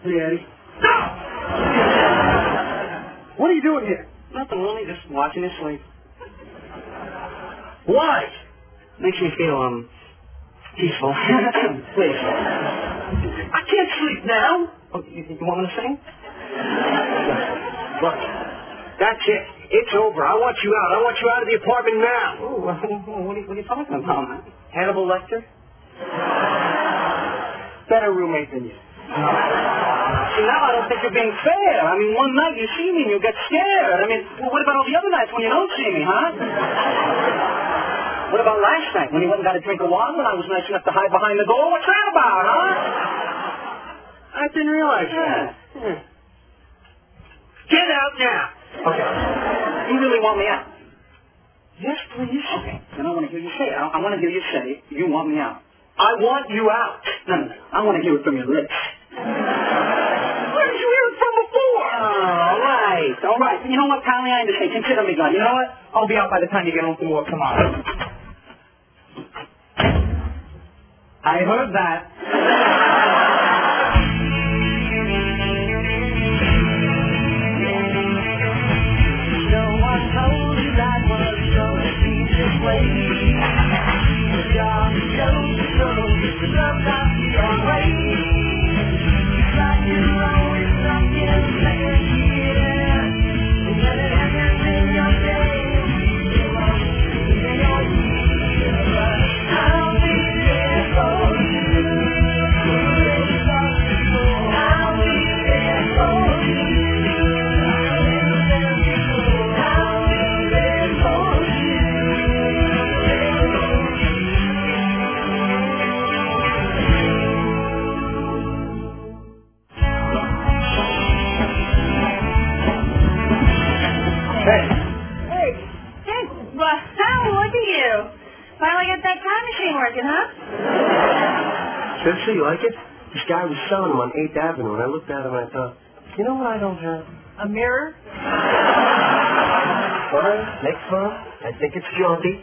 Hey, Eddie. No! What are you doing here? Nothing, really. Just watching you sleep. Why? Makes me feel, peaceful. Please. I can't sleep now. Oh, you want me to sing? Look, that's it. It's over. I want you out. I want you out of the apartment now. Oh, what are you talking about, man? Hannibal Lecter? Better roommate than you. See, now I don't think you're being fair. I mean, one night you see me and you get scared. I mean, well, what about all the other nights when you don't see me, huh? What about last night when you went and got a drink of water and I was nice enough to hide behind the door? What's that about, huh? I didn't realize that. Yeah. Get out now. Okay. You really want me out? Yes, please. Okay. Then I want to hear you say it. I want to hear you say you want me out. I want you out. No. I want to hear it from your lips. Where did you hear it from before? All right. You know what, Conley? I understand. Consider me gone. You know what? I'll be out by the time you get home from work tomorrow. I heard that. No one told you that was gonna be this way. The job shows the road, the love not your way. Like you're always stuck in second gear. And then it happens in your day. You won't in your year. But I'll be there for you. I'll be there for you. working, huh? Sister, you like it? This guy was selling them on 8th Avenue, and I looked at him and I thought, you know what I don't have? A mirror? Fine, next fun. I think it's jaunty.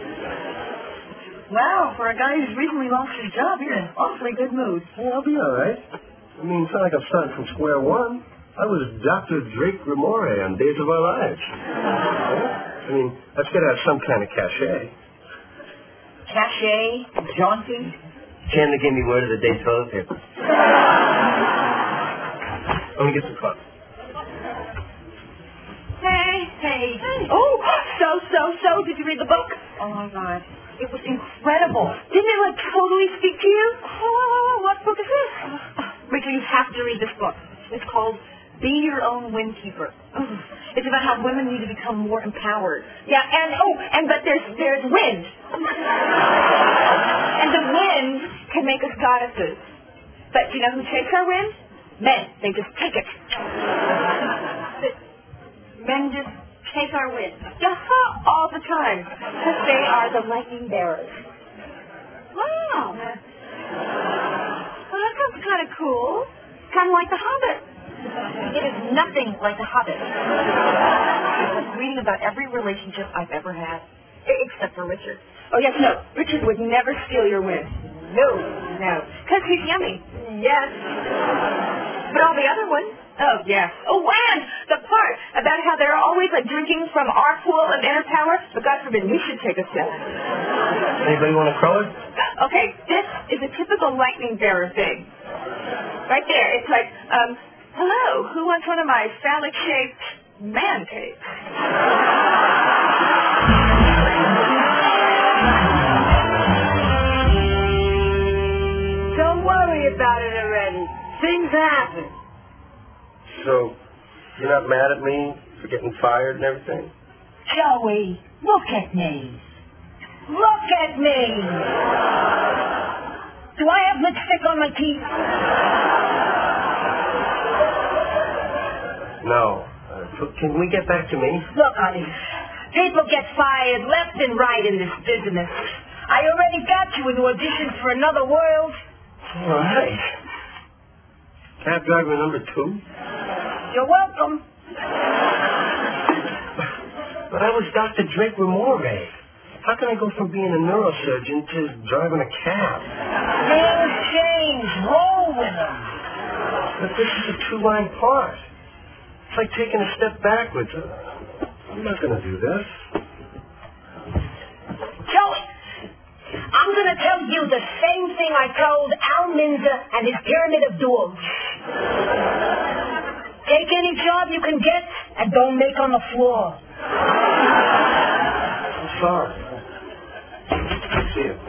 Wow, for a guy who's recently lost his job, you're in an awfully good mood. Well, I'll be all right. I mean, it's not like I'm starting from square one. I was Dr. Drake Ramore on Days of Our Lives. I mean, that's got to have some kind of cachet. Cachet? Jaunty? Chandler gave me word of the day's toilet paper. Let me get some coffee. Hey. Oh, so, did you read the book? Oh, my God. It was incredible. Didn't it, totally speak to you? Oh, what book is this? Rachel, you have to read this book. It's called Be Your Own Windkeeper. Oh, it's about how women need to become more empowered. Yeah, but there's wind. And the wind can make us goddesses. But you know who takes our wind? Men. They just take it. Men just take our wind. All the time. Because they are the lightning bearers. Wow. Well, that sounds kind of cool. Kind of like The Hobbit. It is nothing like The Hobbit. I was reading about every relationship I've ever had. Except for Richard. Oh, yes, no. Richard would never steal your wind. No. Because he's yummy. Yes. But all the other ones. Oh, yes. Oh, and the part about how they're always drinking from our pool of inner power, but God forbid we should take a sip. Anybody want to crow it? Okay, this is a typical lightning bearer thing. Right there. It's like, hello, who wants one of my phallic-shaped man cakes? Don't worry about it already. Things happen. So, you're not mad at me for getting fired and everything? Joey, look at me. Look at me. Do I have lipstick on my teeth? No. Can we get back to me? Look, honey, people get fired left and right in this business. I already got you into auditions for Another World. All right. Cab driver number 2? You're welcome. But I was Dr. Drake Ramore. How can I go from being a neurosurgeon to driving a cab? Things change. Roll with them. But this is a two-line part. It's like taking a step backwards. I'm not going to do this. Joey, I'm going to tell you the same thing I told Al Minza and his Pyramid of Dools. Take any job you can get and don't make on the floor. I'm sorry. See you.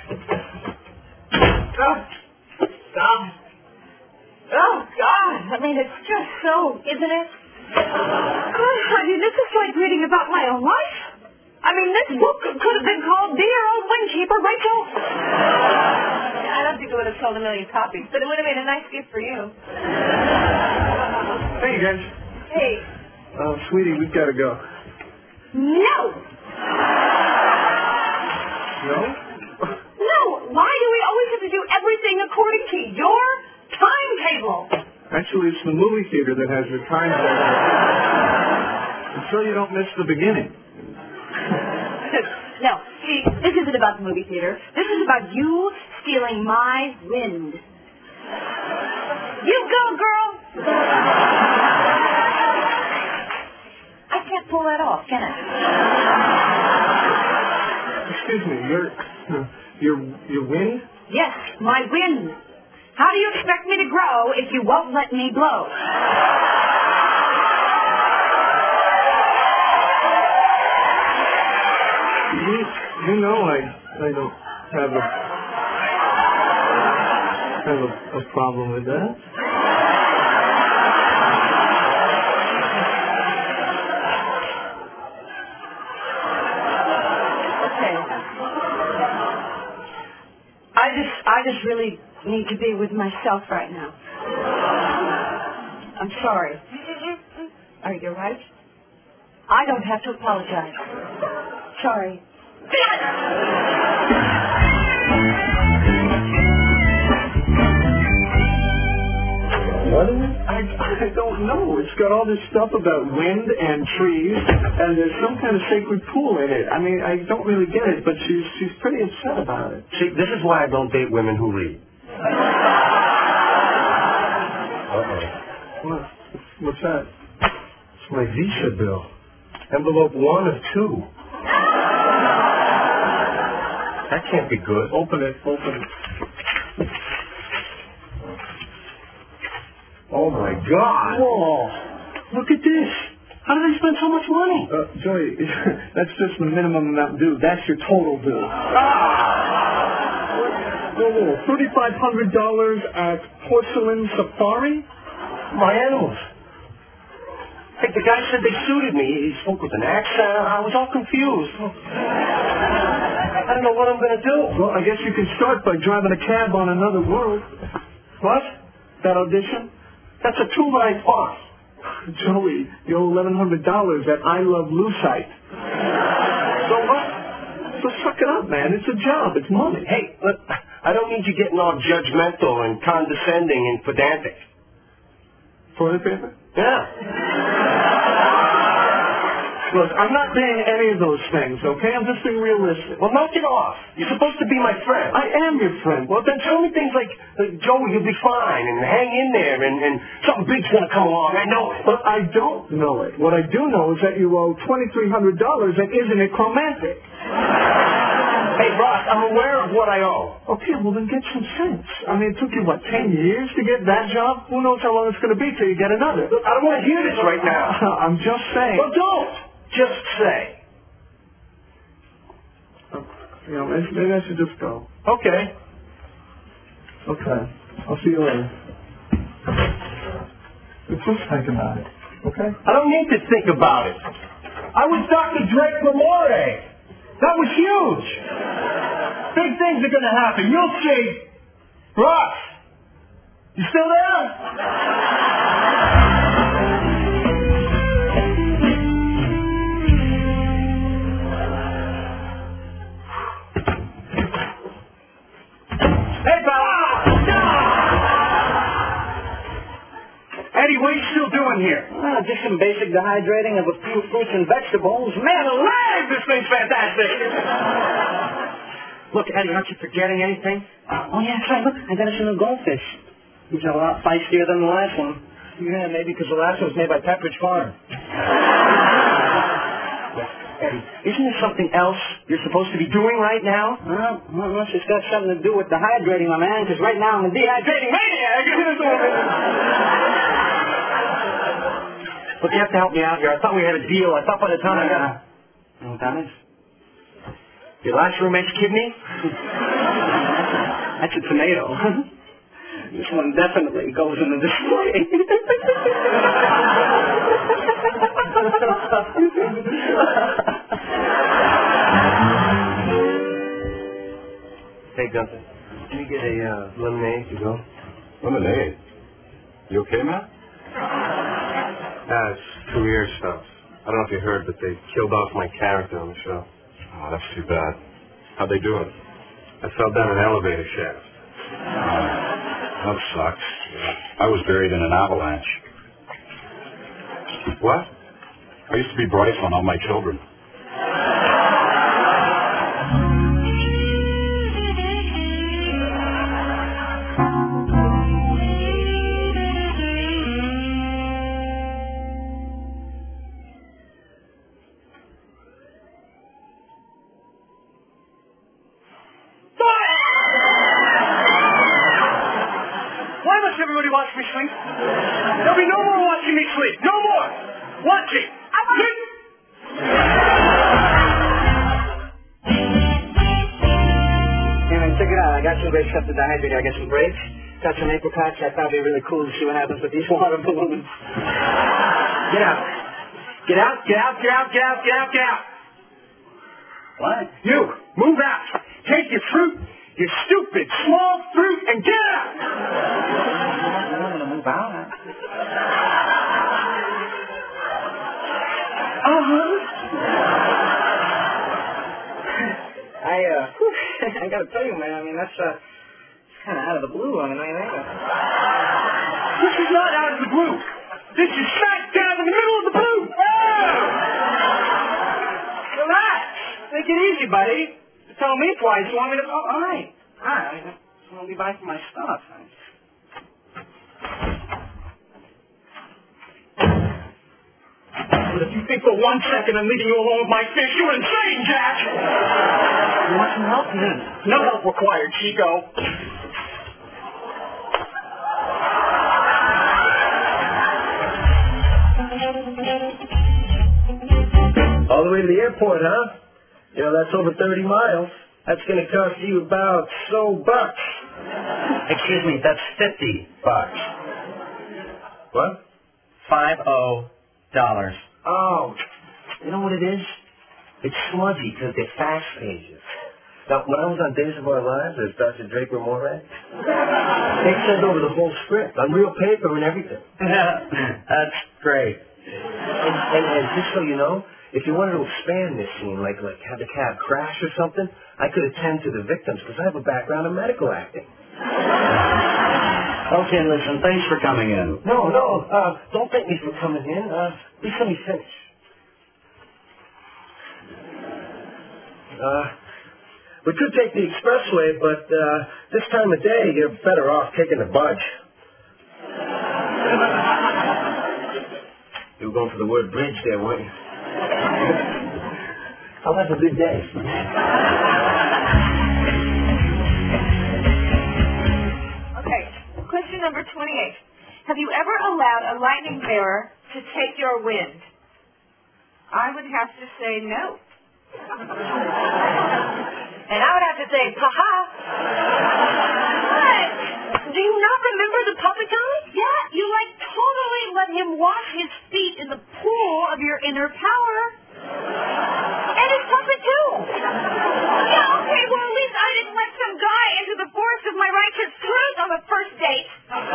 Oh, God. I mean, it's just so, isn't it? I mean, this is like reading about my own life. I mean, this book could have been called Dear Old Windkeeper, Rachel. I don't think it would have sold 1 million copies, but it would have made a nice gift for you. Hey, guys. Hey. Sweetie, we've got to go. No! No? No! Why do we always have to do everything according to your timetable? Actually, it's the movie theater that has the timetable. So you don't miss the beginning. No, see, this isn't about the movie theater. This is about you stealing my wind. You go, girl! I can't pull that off, can I? Excuse me, your wind? Yes, my wind. How do you expect me to grow if you won't let me blow? You know I don't have a problem with that. Okay. I just really need to be with myself right now. I'm sorry. Are you right? I don't have to apologize. Sorry. What is it? I don't know. It's got all this stuff about wind and trees, and there's some kind of sacred pool in it. I mean, I don't really get it, but she's pretty upset about it. See, this is why I don't date women who read. Uh-oh. What's that? It's my visa bill. Envelope 1 of 2. That can't be good. Open it. Oh, my God. Whoa. Look at this. How did they spend so much money? Joey, that's just the minimum amount due. That's your total due. Whoa. $3,500 at Porcelain Safari? My animals. Hey, the guy said they suited me. He spoke with an accent. I was all confused. I don't know what I'm going to do. Well, I guess you can start by driving a cab on Another World. What? That audition? That's a 2-line part. Joey, you owe $1,100 at I Love Lucite. So what? So suck it up, man. It's a job. It's money. Hey, look, I don't need you getting all judgmental and condescending and pedantic. Toilet paper? Yeah. Look, I'm not saying any of those things, okay? I'm just being realistic. Well, knock it off. You're supposed to be my friend. I am your friend. Well, then tell me things like, Joey, you'll be fine, and hang in there, and something big's going to come along. I know it. But I don't know it. What I do know is that you owe $2,300, and isn't it romantic? Hey, Ross, I'm aware of what I owe. Okay, well, then get some sense. I mean, it took you, 10 years to get that job? Who knows how long it's going to be till you get another? Look, I don't want to hear this right now. I'm just saying. Well, don't. Just say. Maybe I should just go. Okay. Okay. I'll see you later. Just think about it, okay? I don't need to think about it. I was Dr. Drake Lamore. That was huge. Big things are going to happen. You'll see. Ross, you still there? Hey, pal. Eddie, what are you still doing here? Just some basic dehydrating of a few fruits and vegetables. Man alive, this thing's fantastic. Look, Eddie, aren't you forgetting anything? Oh, yeah, that's right. Look, I got us a new goldfish. He's a lot feistier than the last one. Yeah, maybe because the last one was made by Pepperidge Farm. Eddie, isn't there something else you're supposed to be doing right now? Well, unless it's got something to do with dehydrating, my man, because right now I'm a dehydrating maniac. Look, you have to help me out here. I thought we had a deal. I thought by the time I got... You know what that is? Your last roommate's kidney? That's a tomato. This one definitely goes in the display. Hey, Gunther, can you get a lemonade to go? Lemonade? You okay, Matt? It's career stuff. I don't know if you heard, but they killed off my character on the show. Oh, that's too bad. How'd they do it? I fell down an elevator shaft. That sucks. I was buried in an avalanche. What? I used to be Bryce on All My Children. Why must everybody watch me sleep? There'll be no more watching me sleep. No more. Watching. Sleep. Hey, man, check it out. I got some great stuff to dehydrate. I got some grapes. Got some apricots. I thought it'd be really cool to see what happens with these water balloons. Get out. Get out. Get out. Get out. Get out. Get out. Get out. What? You. Move out. Take your fruit. Your stupid small fruit and get out. I'm not going to move out. I got to tell you, man, I mean, that's kind of out of the blue. I mean, This is not out of the blue. This is smack down in the middle of the blue. Relax. Take it easy, buddy. Tell me twice. You want me to... Oh, all right. All right. I just want to be back for my stuff. But if you think for 1 second I'm leaving you alone with my fish, you're insane, Jack! You want some help? No help required, Chico. All the way to the airport, huh? You know, that's over 30 miles. That's going to cost you about $bucks. Excuse me, that's $50. What? $50. Oh, you know what it is? It's smudgy because they're fast pages. Now, when I was on Days of Our Lives as Dr. Draper Moran, they sent over the whole script on real paper and everything. That's great. And just so you know, if you wanted to expand this scene, like have the cab crash or something, I could attend to the victims because I have a background in medical acting. Okay, listen, thanks for coming in. No, don't thank me for coming in. Please let me finish. We could take the expressway, but this time of day, you're better off taking the budge. You were going for the word bridge there, weren't you? I'll have a good day. Okay, question number 28. Have you ever allowed a lightning bearer to take your wind? I would have to say no. And I would have to say, ha-ha. What? Do you not remember the puppet time? Yeah, you totally let him wash his feet in the pool of your inner power. And his puppet too. Yeah, okay, well at least I didn't let some guy into the forest of my righteous truth on the first date.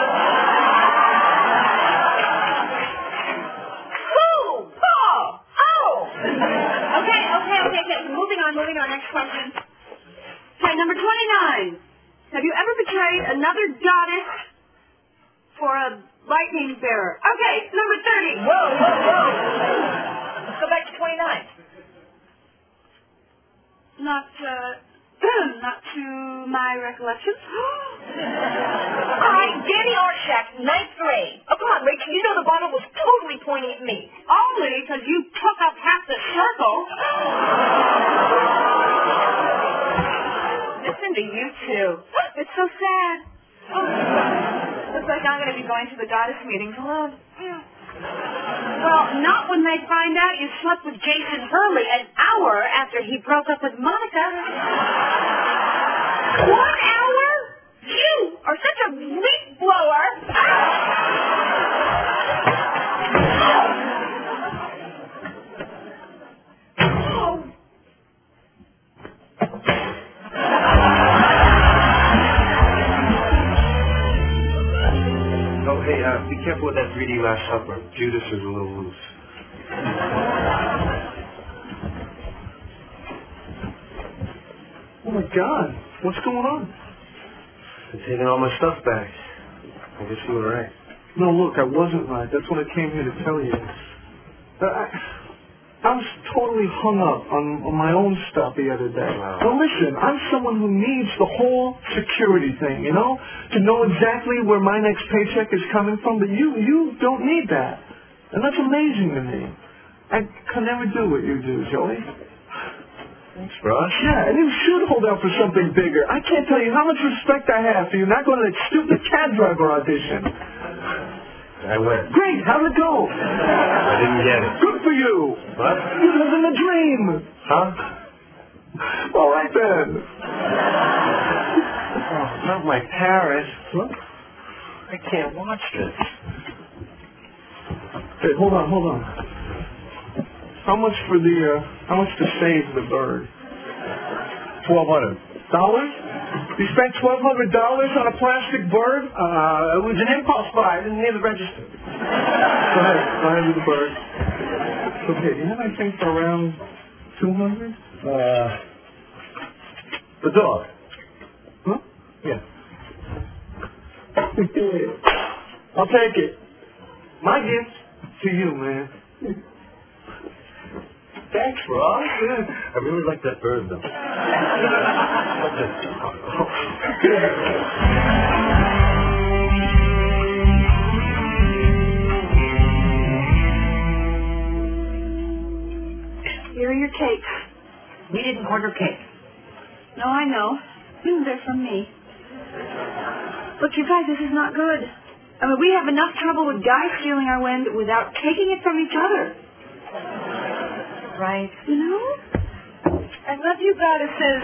Who? Paul. Oh. Okay. Moving on. Next question. Okay, number 29. Have you ever betrayed another goddess for a lightning bearer? Okay, number 30. Whoa. Let's go back to 29. Not, Not to my recollection. All right, Danny Arshak, ninth grade. Oh, come on, Rachel, you know the bottle was totally pointing at me. Only because you took up half the circle. Listen to you two. It's so sad. Oh, looks like I'm going to be going to the goddess meetings alone. Well, not when they find out you slept with Jason Hurley an hour after he broke up with Monica. 1 hour? You are such a leaf blower. Oh, hey, be careful with that 3D Last Supper. Judas is a little loose. Oh, my God. What's going on? I'm taking all my stuff back. I guess you were right. No, look, I wasn't right. That's what I came here to tell you. I was totally hung up on my own stuff the other day. Wow. Now, listen, I'm someone who needs the whole security thing, you know? To know exactly where my next paycheck is coming from, but you don't need that. And that's amazing to me. I could never do what you do, Joey. Thanks, Ross. Yeah, and you should hold out for something bigger. I can't tell you how much respect I have for you not going to that stupid cab driver audition. I went. Great, how'd it go? I didn't get it. Good for you. What? You're living a dream. Huh? All right, then. Oh, not my parrot. What? I can't watch this. Hey, hold on. How much to save the bird? $1,200. You spent $1,200 on a plastic bird? It was an impulse buy. I didn't hear the register. Go ahead with the bird. Okay, do you have anything for around 200? The dog. Huh? Yeah. I'll take it. My gift to you, man. Thanks, Ross. I really like that bird, though. Here are your cakes. We didn't order cake. No, I know. They're from me. Look, you guys, this is not good. I mean, we have enough trouble with guys stealing our wind without taking it from each other. Right. You know? I love you, goddesses.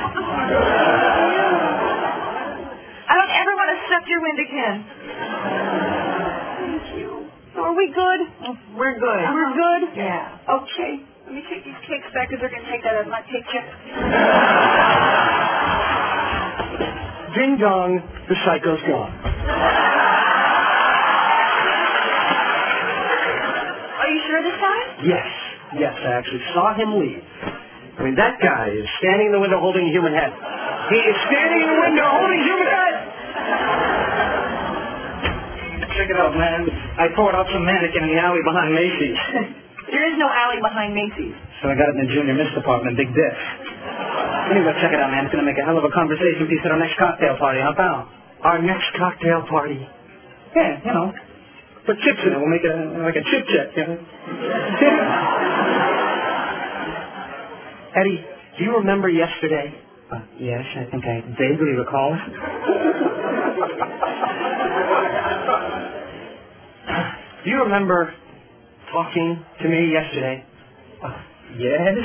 I don't ever want to suck your wind again. Thank you. Are we good? We're good. We're good? Yeah. Okay. Let me take these cakes back because they're going to take that as my paycheck. Ding dong, the psycho's gone. Are you sure this time? Yes, I actually saw him leave. I mean, that guy is standing in the window holding a human head. He is standing in the window holding a human head! Check it out, man. I poured out some mannequin in the alley behind Macy's. There is no alley behind Macy's. So I got it in the junior miss department, Big Dick. Anyway, check it out, man. It's going to make a hell of a conversation piece at our next cocktail party, huh, pal? Our next cocktail party. Yeah, you know. Put chips in it. We'll make it like a chip check, you know? Eddie, do you remember yesterday? Yes, I think I vaguely recall. Do you remember talking to me yesterday? Yes.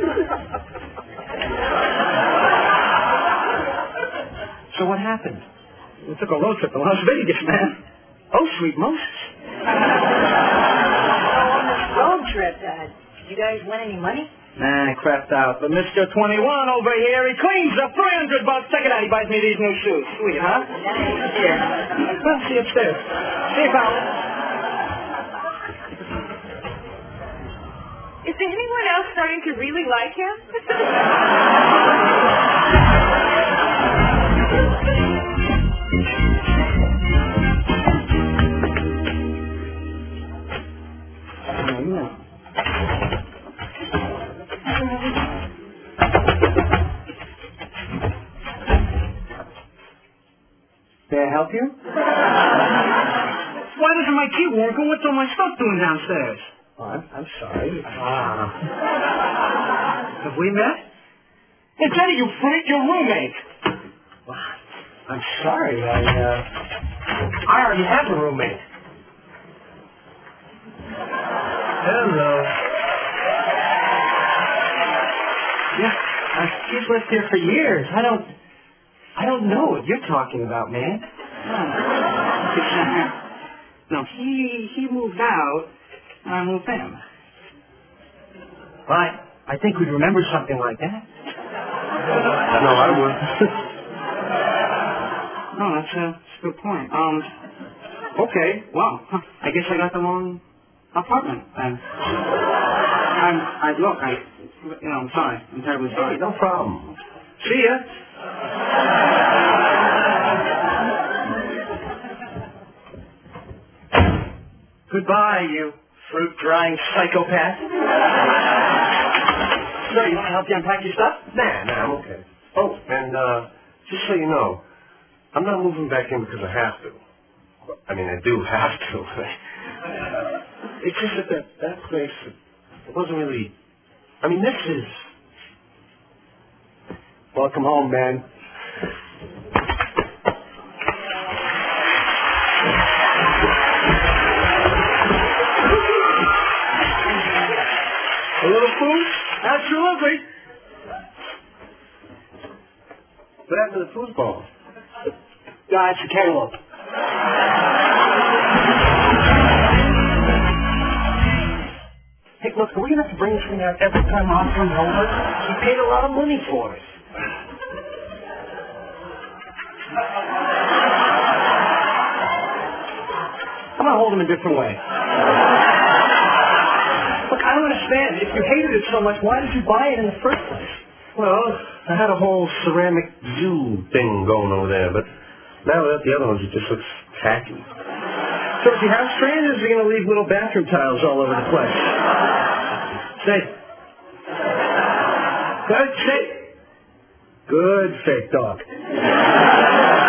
So what happened? We took a road trip to Las Vegas, man. Oh, sweet Moses. Road trip, Dad. Did you guys win any money? Nah, I crapped out. But Mr. 21 over here, he cleans up $300. Check it out. He buys me these new shoes. Sweet, huh? Here. Well, see you upstairs. See you, pal. Is anyone else starting to really like him? help you? Why doesn't my key work, and what's all my stuff doing downstairs? Oh, I'm sorry. Have we met? It's Eddie, you freak, your roommate. I'm sorry. I already have a roommate. Hello. Yeah, she's lived here for years. I don't know what you're talking about, man. No, he moved out, and I moved in. Right. I think we'd remember something like that. No, I would. No, that's a good point. Okay, well, I guess I got the wrong apartment. I'm sorry. I'm terribly sorry. Hey, no problem. See ya. Goodbye, you fruit-drying psychopath. So, you want to help you unpack your stuff? Nah, I'm okay. Oh, and just so you know, I'm not moving back in because I have to. I mean, I do have to. It's just that place, it wasn't really... I mean, this is... Welcome home, man. A little food? Absolutely. What happened to the foosball? It's a cantaloupe. Hey, look, are we going to have to bring this thing out every time Mom comes over? She paid a lot of money for it. I'm going to hold him a different way. Look, I don't understand. If you hated it so much, why did you buy it in the first place? Well, I had a whole ceramic zoo thing going over there, but now without the other ones, it just looks tacky. So if you have strangers, you're going to leave little bathroom tiles all over the place. Say. Good, say. Good, fake dog.